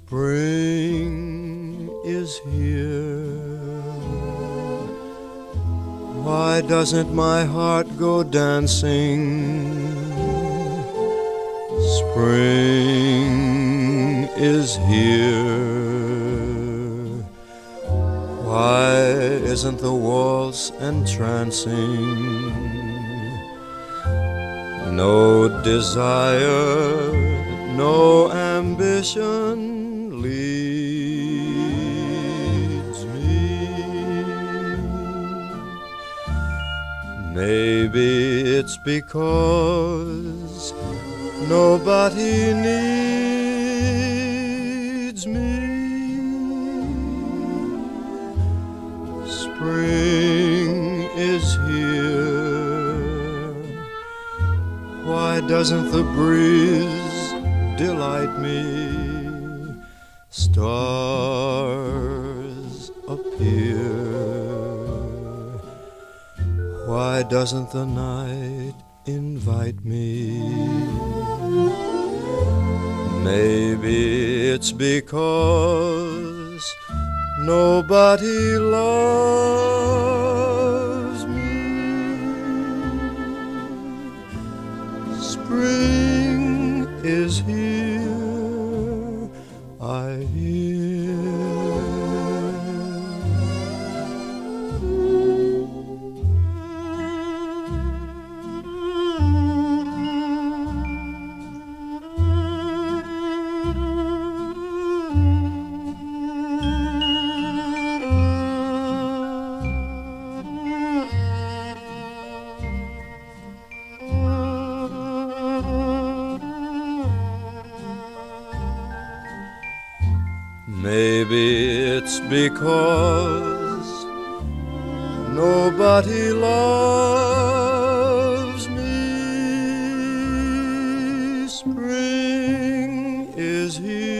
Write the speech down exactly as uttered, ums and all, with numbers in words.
Spring is here. Why doesn't my heart go dancing? Spring is here. Why isn't the waltz entrancing? No desire, no ambition leads me. Maybe it's because nobody needs me. Spring is here. Why doesn't the breeze delight me? Stars appear. Why doesn't the night invite me? Maybe it's because nobody loves me. Spring is here, I hear. Maybe it's because nobody loves me. Spring is here.